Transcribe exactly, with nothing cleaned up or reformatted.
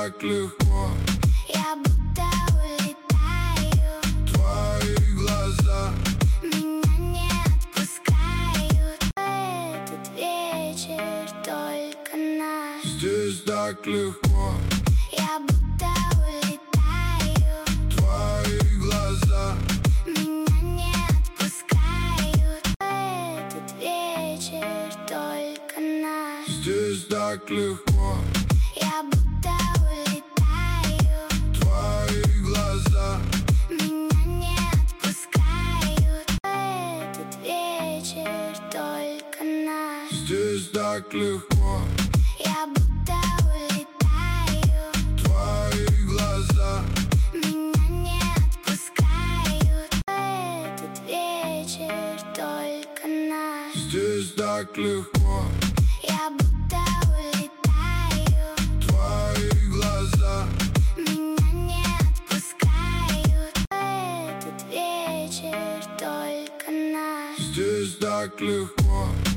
так легко. Я будто улетаю. Твои глаза меня не отпускают. Этот вечер только наш. здесь так легко. Я будто улетаю. Твои глаза меня не отпускают. Этот вечер только наш. здесь так легко. Я будто улетаю. Твои глаза меня не отпускают. Этот вечер только наш. здесь так легко. Я будто улетаю. Твои глаза меня не отпускают. Этот вечер только наш. здесь так легко. Я будто улетаю. Твои глаза меня не отпускают. Этот вечер только наш. здесь так легко.